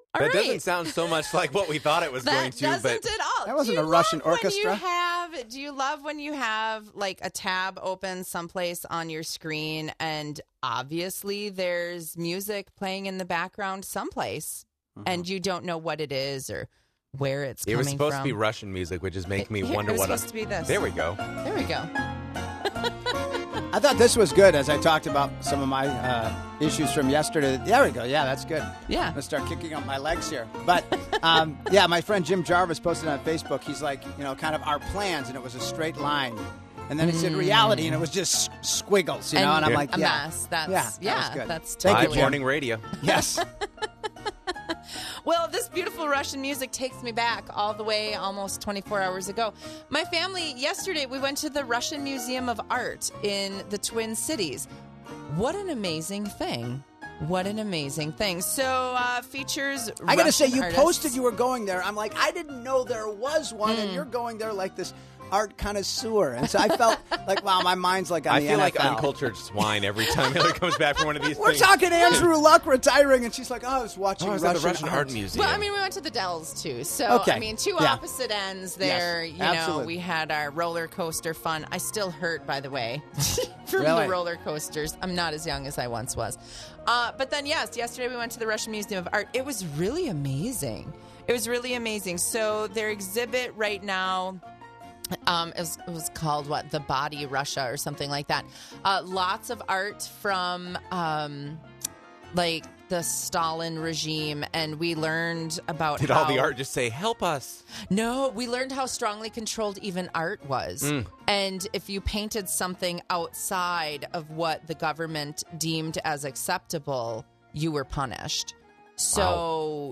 All That right. doesn't sound so much like what we thought it was going to, That but doesn't at all. That wasn't Do a you Russian love when orchestra? Do you love when you have like a tab open someplace on your screen and obviously there's music playing in the background someplace and you don't know what it is or where it's it coming was supposed from? to be Russian music, which is making me wonder It was what. supposed to be this. There we go. There we go. I thought this was good as I talked about some of my issues from yesterday. There we go. Yeah, that's good. Yeah. I'm going to start kicking up my legs here. But, yeah, my friend Jim Jarvis posted on Facebook. He's like, kind of our plans, and it was a straight line. And then it said reality, and it was just squiggles, and I'm like, a yeah. mess. That's, that was good. That's Thank you, totally Jim. Morning radio. Yes. Well, this beautiful Russian music takes me back all the way almost 24 hours ago. My family, yesterday, we went to the Russian Museum of Art in the Twin Cities. What an amazing thing. What an amazing thing. So, features I got to say, you artists. posted you were going there. I'm like, I didn't know there was one, and you're going there like this art connoisseur. And so I felt like, wow, my mind's like on I the feel NFL. like uncultured swine every time Hillary comes back from one of these We're things. talking Andrew Luck retiring, and she's like, I was watching Oh, I was at the Russian Russian Art Museum. Well, I mean, we went to the Dells, too. So, Okay. I mean, two Yeah. opposite ends there. Yes, You know, absolutely. we had our roller coaster fun. I still hurt, by the way, from Really? the roller coasters. I'm not as young as I once was. But then, yes, yesterday we went to the Russian Museum of Art. It was really amazing. It was really amazing. So their exhibit right now... it was called The Body Russia or something like that. Lots of art from like the Stalin regime, and we learned about Did all the art just say, help us? No, we learned how strongly controlled even art was. And if you painted something outside of what the government deemed as acceptable, you were punished. So,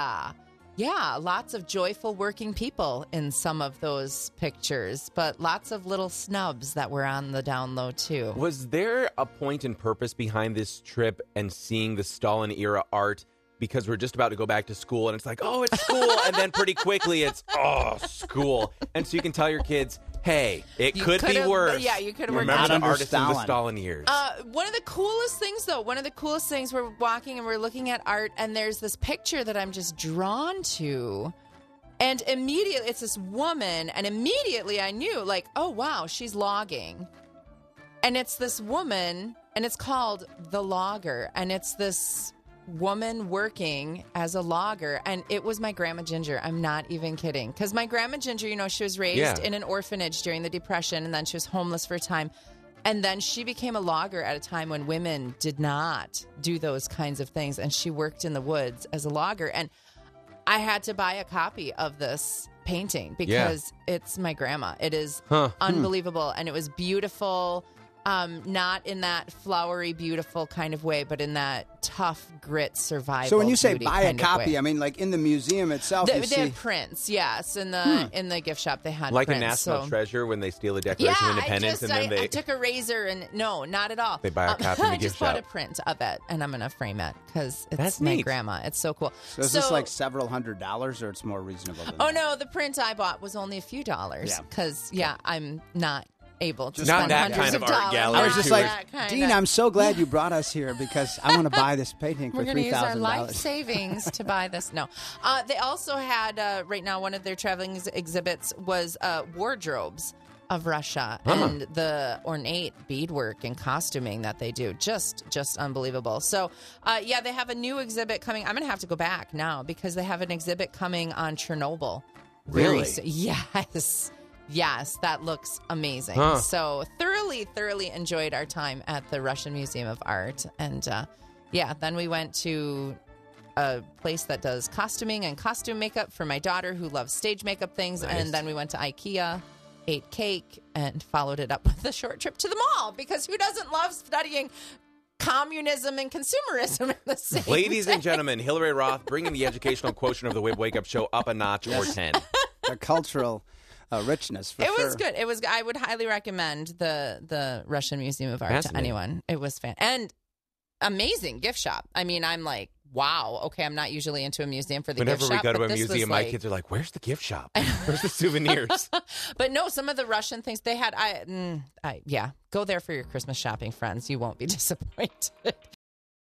yeah, lots of joyful working people in some of those pictures, but lots of little snubs that were on the down low, too. Was there a point and purpose behind this trip and seeing the Stalin era art? Because we're just about to go back to school, and it's like, oh, it's school. And then pretty quickly, it's, oh, school. And so you can tell your kids, hey, it You could be could've- worse. yeah, you could've worked Remember on the it. artists in the Stalin. Stalin years. One of the coolest things, we're walking and we're looking at art, and there's this picture that I'm just drawn to. And immediately, it's this woman, and immediately I knew, like, oh, wow, she's logging. And it's this woman, and it's called The Logger, and it's this woman working as a logger, and it was my Grandma Ginger. I'm not even kidding. Because my Grandma Ginger, she was raised in an orphanage during the Depression, and then she was homeless for a time. And then she became a logger at a time when women did not do those kinds of things, and she worked in the woods as a logger. And I had to buy a copy of this painting because it's my grandma. It is unbelievable, and it was beautiful. Not in that flowery, beautiful kind of way, but in that tough grit survival. So when you say beauty buy a kind of copy, way. I mean, like in the museum itself, They you have see... prints, yes. In the gift shop, they had like prints. a national so. treasure when they steal the Declaration of Independence and then I took a razor and no, not at all. They buy a copy in the I gift just bought shop. a print of it, and I'm going to frame it because it's That's my neat. grandma. It's so cool. So is this like several $100s, or it's more reasonable than Oh that? no, the print I bought was only a few dollars Yeah. because I'm not able to Not spend that hundreds kind of art dollars. gallery, I was just Not like, that kind Dean, of- I'm so glad you brought us here because I want to buy this painting for We're going to use our life $3,000. savings to buy this. No. They also had, right now, one of their traveling exhibits was wardrobes of Russia and the ornate beadwork and costuming that they do. Just unbelievable. So, they have a new exhibit coming. I'm going to have to go back now because they have an exhibit coming on Chernobyl. Really? Yes, that looks amazing. Huh. So thoroughly enjoyed our time at the Russian Museum of Art. And then we went to a place that does costuming and costume makeup for my daughter who loves stage makeup things. Nice. And then we went to IKEA, ate cake, and followed it up with a short trip to the mall because who doesn't love studying communism and consumerism in the same Ladies and day? gentlemen, Hillary Roth bringing the educational quotient of the Wake Up Show up a notch or 10. The cultural richness, for It sure. was good. It was. I would highly recommend the Russian Museum of Art to Fascinating. anyone. It was and amazing gift shop. I mean, I'm like, wow. Okay, I'm not usually into a museum for the Whenever gift we shop. go to but a this was museum, my like- kids are like, where's the gift shop? Where's the souvenirs? But no, some of the Russian things they had. Go there for your Christmas shopping, friends. You won't be disappointed.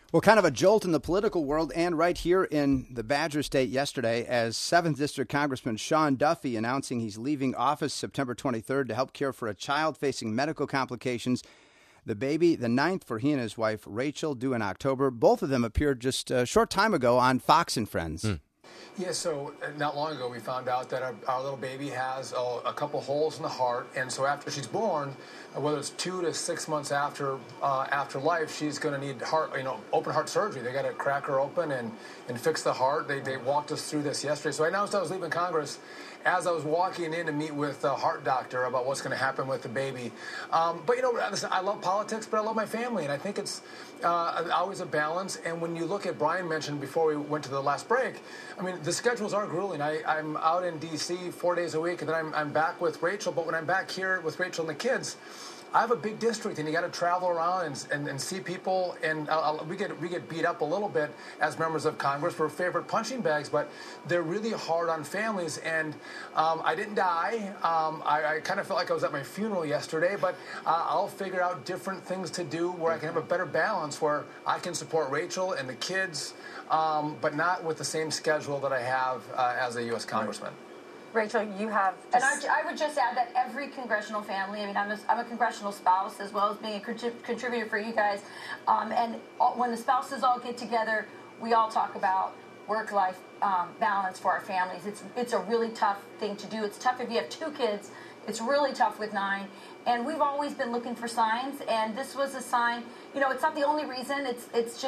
Well, kind of a jolt in the political world and right here in the Badger State yesterday as 7th District Congressman Sean Duffy announcing he's leaving office September 23rd to help care for a child facing medical complications. The baby, the 9th for he and his wife, Rachel, due in October. Both of them appeared just a short time ago on Fox and Friends. Yeah, so not long ago we found out that our little baby has a couple holes in the heart, and so after she's born, whether it's 2 to 6 months after life, she's going to need open heart surgery. They got to crack her open and fix the heart. They walked us through this yesterday. So I announced I was leaving Congress as I was walking in to meet with a heart doctor about what's going to happen with the baby. But listen, I love politics, but I love my family, and I think it's always a balance. And when you look at, Brian mentioned before we went to the last break, I mean, the schedules are grueling. I'm out in D.C. 4 days a week, and then I'm back with Rachel. But when I'm back here with Rachel and the kids, I have a big district, and you got to travel around and see people. And we get beat up a little bit as members of Congress. We're favorite punching bags, but they're really hard on families. And I didn't die. I kind of felt like I was at my funeral yesterday, but I'll figure out different things to do where I can have a better balance, where I can support Rachel and the kids, but not with the same schedule that I have as a U.S. Congressman. Rachel, you have... And I would just add that every congressional family, I mean, I'm a congressional spouse as well as being a contributor for you guys, and when the spouses all get together, we all talk about work-life balance for our families. It's a really tough thing to do. It's tough if you have 2 kids. It's really tough with 9. And we've always been looking for signs, and this was a sign. It's not the only reason. It's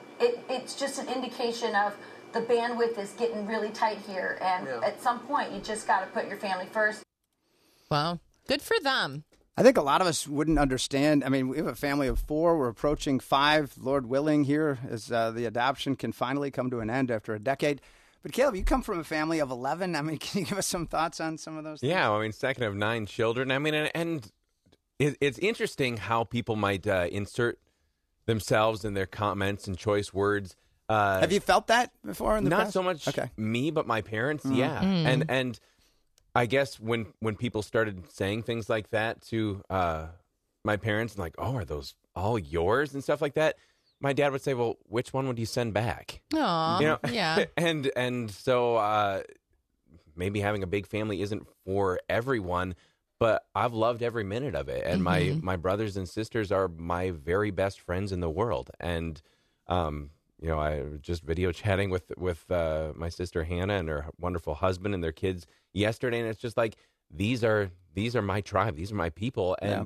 just an indication of the bandwidth is getting really tight here, and at some point, you just got to put your family first. Well, good for them. I think a lot of us wouldn't understand. I mean, we have a family of 4. We're approaching 5, Lord willing, here as the adoption can finally come to an end after a decade. But Caleb, you come from a family of 11. I mean, can you give us some thoughts on some of those things? Yeah, I mean, second of 9 children. I mean, and it's interesting how people might insert themselves in their comments and choice words. Have you felt that before in the past? Not so much me, but my parents, yeah. And I guess when people started saying things like that to my parents, like, oh, are those all yours and stuff like that, my dad would say, well, which one would you send back? Aw, yeah. And so maybe having a big family isn't for everyone, but I've loved every minute of it. And my brothers and sisters are my very best friends in the world. And I was just video chatting with my sister Hannah and her wonderful husband and their kids yesterday, and it's just like these are my tribe, these are my people, and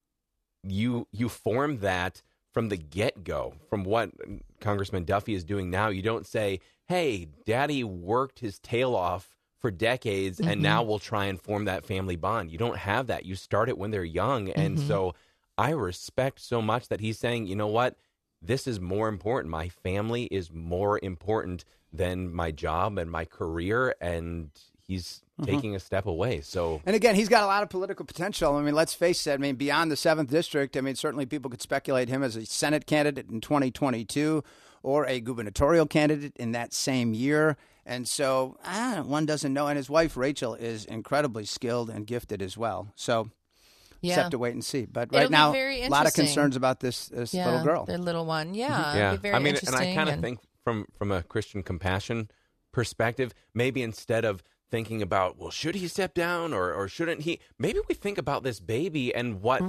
you form that from the get-go, from what Congressman Duffy is doing now. You don't say, "Hey, Daddy worked his tail off for decades, and now we'll try and form that family bond." You don't have that. You start it when they're young, and so I respect so much that he's saying, you know what? This is more important. My family is more important than my job and my career, and he's taking a step away. And again, he's got a lot of political potential. I mean, let's face it. I mean, beyond the 7th District, I mean, certainly people could speculate him as a Senate candidate in 2022 or a gubernatorial candidate in that same year. And so one doesn't know. And his wife, Rachel, is incredibly skilled and gifted as well. So... Yeah. Just have to wait and see. But right now, a lot of concerns about this little girl. Their little one. Yeah. Yeah. It'd be very I mean, interesting. and I kind of think from a Christian compassion perspective, maybe instead of thinking about, well, should he step down or shouldn't he, maybe we think about this baby and what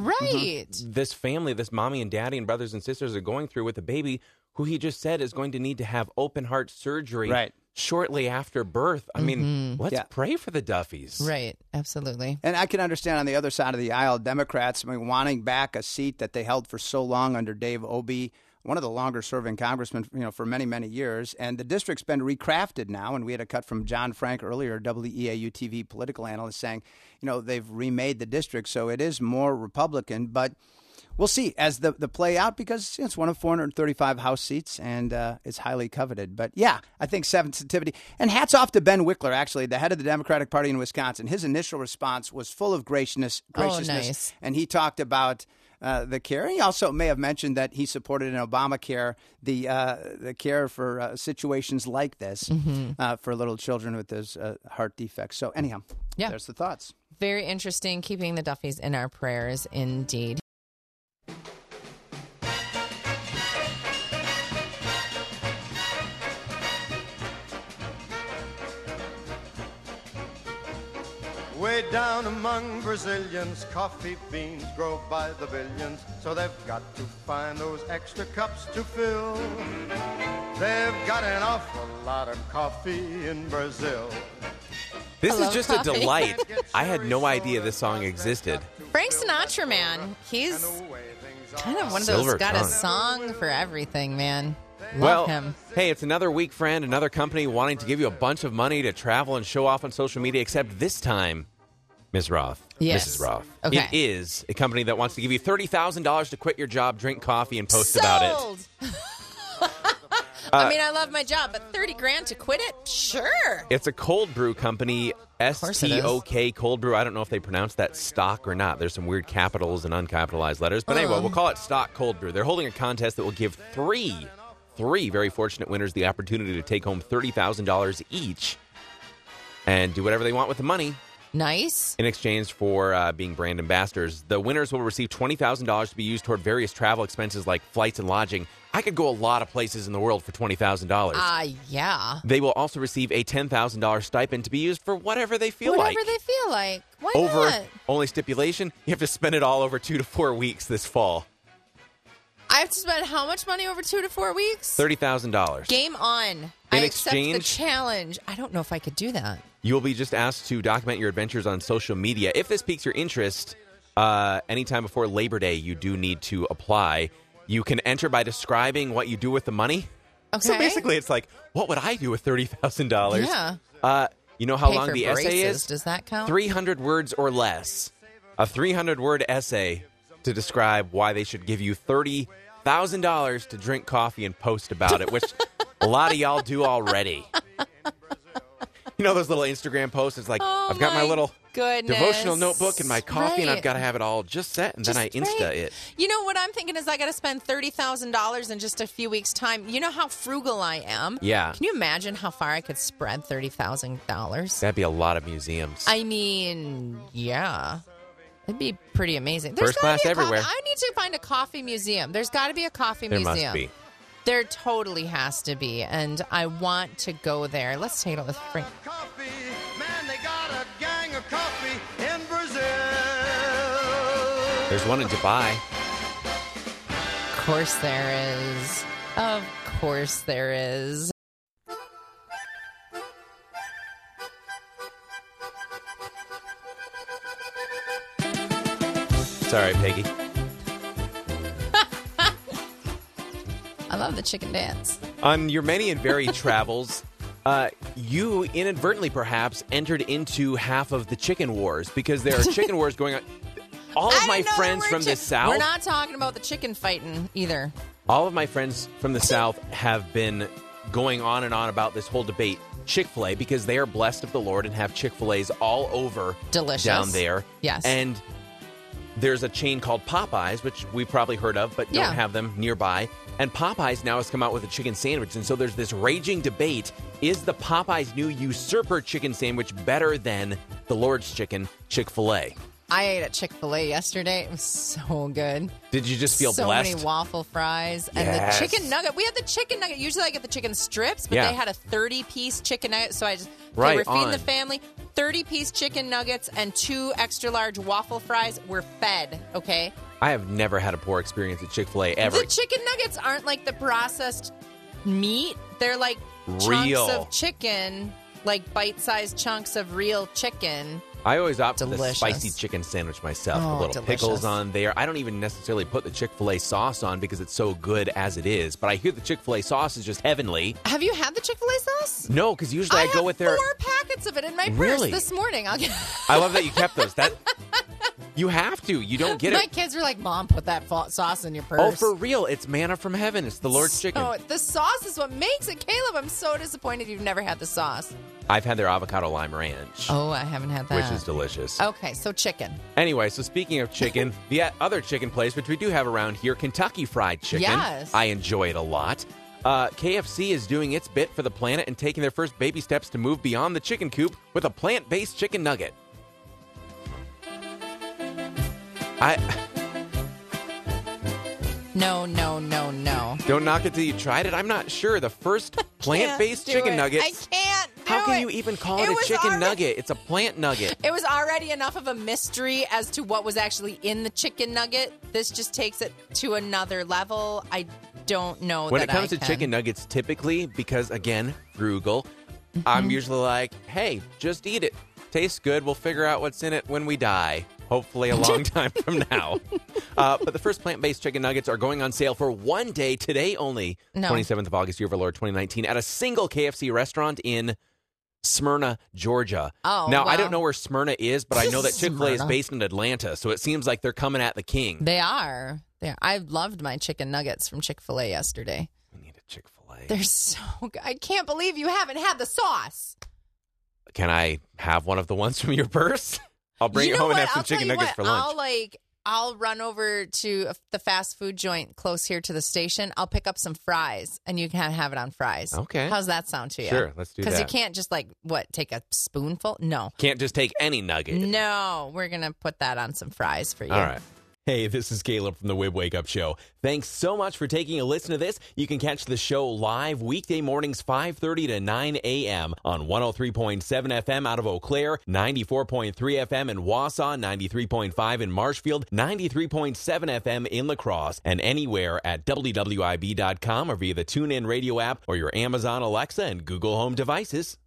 this family, this mommy and daddy and brothers and sisters are going through with a baby who he just said is going to need to have open heart surgery. Right. Shortly after birth. I mean, let's pray for the Duffys. Right, absolutely. And I can understand on the other side of the aisle, Democrats, I mean, wanting back a seat that they held for so long under Dave Obey, one of the longer-serving congressmen, for many, many years. And the district's been recrafted now, and we had a cut from John Frank earlier, WEAU-TV political analyst, saying, they've remade the district, so it is more Republican, but... We'll see as the play out because it's one of 435 House seats and it's highly coveted. But, yeah, I think sensitivity. And hats off to Ben Wickler, actually, the head of the Democratic Party in Wisconsin. His initial response was full of graciousness. Oh, nice. And he talked about the care. He also may have mentioned that he supported in Obamacare the care for situations like this for little children with those heart defects. So, anyhow, there's the thoughts. Very interesting. Keeping the Duffys in our prayers, indeed. Way down among Brazilians, coffee beans grow by the billions, so they've got to find those extra cups to fill. They've got an awful lot of coffee in Brazil. This I is just love a coffee. delight. I had no idea this song existed. Frank Sinatra, man. He's kind of one of those Silver got a tongue. song for everything, man. Love Well, him. hey, it's another weak friend, another company wanting to give you a bunch of money to travel and show off on social media, except this time, Ms. Roth. Yes. Mrs. Roth. Okay. It is a company that wants to give you $30,000 to quit your job, drink coffee, and post about it. Sold! I mean, I love my job, but 30 grand to quit it? Sure. It's a cold brew company, course it is. STOK Cold Brew. I don't know if they pronounce that stock or not. There's some weird capitals and uncapitalized letters. But anyway, we'll call it Stock Cold Brew. They're holding a contest that will give three very fortunate winners the opportunity to take home $30,000 each and do whatever they want with the money Nice. in exchange for being brand ambassadors. The winners will receive $20,000 to be used toward various travel expenses like flights and lodging. I could go a lot of places in the world for $20,000. Yeah. They will also receive a $10,000 stipend to be used for whatever they feel like. Whatever they feel like. Why Over not? only stipulation, you have to spend it all over 2 to 4 weeks this fall. I have to spend how much money over 2 to 4 weeks? $30,000. Game on. I accept the exchange- challenge. I don't know if I could do that. You'll be just asked to document your adventures on social media. If this piques your interest, anytime before Labor Day, you do need to apply. You can enter by describing what you do with the money. Okay. So basically, it's like, what would I do with $30,000? Yeah. You know how Pay long for the essay braces. is? Does that count? 300 words or less. A 300-word essay to describe why they should give you $30,000 to drink coffee and post about it, which a lot of y'all do already. You know those little Instagram posts? It's like, Oh, I've got my little goodness. devotional notebook and my coffee, and I've Right. got to have it all just set, and then I Just Insta right. it. You know what I'm thinking is I got to spend $30,000 in just a few weeks' time. You know how frugal I am? Yeah. Can you imagine how far I could spread $30,000? That'd be a lot of museums. I mean, yeah. It'd be pretty amazing. There's First gotta class be a everywhere. I need to find a coffee museum. There's got to be a coffee There museum. must be. There totally has to be, and I want to go there. Let's take it with Frank. Coffee, man, they got a gang of coffee in Brazil. There's one in Dubai. Of course there is. Of course there is. Sorry, Peggy. I love the chicken dance. On your many and varied travels, you inadvertently perhaps entered into half of the chicken wars because there are chicken wars going on. All of I my didn't know friends there from were the chi- South, We're not talking about the chicken fighting either. all of my friends from the South have been going on and on about this whole debate. Chick-fil-A, because they are blessed of the Lord and have Chick-fil-A's all over Delicious. down there. Yes. And there's a chain called Popeyes, which we've probably heard of, but Yeah. don't have them nearby. And Popeyes now has come out with a chicken sandwich. And so there's this raging debate. Is the Popeyes new usurper chicken sandwich better than the Lord's Chicken, Chick-fil-A? I ate at Chick-fil-A yesterday. It was so good. Did you just feel so blessed? many waffle fries and Yes. the chicken nugget. We had the chicken nugget. Usually I get the chicken strips, but Yeah. they had a 30-piece chicken nugget. So I just Right they were feeding on. the family 30-piece chicken nuggets and 2 extra large waffle fries. Were fed. Okay. I have never had a poor experience at Chick-fil-A ever. The chicken nuggets aren't like the processed meat. They're like Real. chunks of chicken, like bite-sized chunks of real chicken. I always opt for the Delicious. spicy chicken sandwich myself. Oh, A little delicious. pickles on there. I don't even necessarily put the Chick-fil-A sauce on because it's so good as it is. But I hear the Chick-fil-A sauce is just heavenly. Have you had the Chick-fil-A sauce? No, because usually I go have with their... 4 packets of it in my purse Really? this morning. I'll get. I love that you kept those. That you have to. You don't get My it. kids were like, "Mom, put that sauce in your purse." Oh, for real. It's manna from heaven. It's the Lord's chicken. Oh, the sauce is what makes it, Caleb. I'm so disappointed you've never had the sauce. I've had their avocado lime ranch, Oh, I haven't had that. which is delicious. Okay, so chicken. Anyway, so speaking of chicken, the other chicken place, which we do have around here, Kentucky Fried Chicken. Yes. I enjoy it a lot. KFC is doing its bit for the planet and taking their first baby steps to move beyond the chicken coop with a plant-based chicken nugget. No. Don't knock it till you tried it. I'm not sure. The first plant-based Can't do chicken it. nugget I can't How can it. you even call it It a was chicken already- nugget? It's a plant nugget. It was already enough of a mystery as to what was actually in the chicken nugget. This just takes it to another level. I don't know When that it comes I to can. chicken nuggets, typically, because again, frugal, I'm usually like, hey, just eat it. Tastes good. We'll figure out what's in it when we die. Hopefully a long time from now. But the first plant-based chicken nuggets are going on sale for one day, today only, No. 27th of August, year of our Lord 2019, at a single KFC restaurant in Smyrna, Georgia. Oh, now, I wow. don't know where Smyrna is, but I know that Chick-fil-A is Smyrna. based in Atlanta, so it seems like they're coming at the king. They are. I loved my chicken nuggets from Chick-fil-A yesterday. We need a Chick-fil-A. They're so good. I can't believe you haven't had the sauce. Can I have one of the ones from your purse? I'll bring You it know home and what? have some I'll tell chicken you nuggets what, for lunch. I'll run over to the fast food joint close here to the station. I'll pick up some fries, and you can have it on fries. Okay. How's that sound to you? Sure, let's do Because you that. can't just take a spoonful? No. Can't just take any nugget. No, we're going to put that on some fries for you. All right. Hey, this is Caleb from the Wib Wake Up Show. Thanks so much for taking a listen to this. You can catch the show live weekday mornings 5:30 to 9 a.m. on 103.7 FM out of Eau Claire, 94.3 FM in Wausau, 93.5 in Marshfield, 93.7 FM in La Crosse, and anywhere at WWIB.com or via the TuneIn Radio app or your Amazon Alexa and Google Home devices.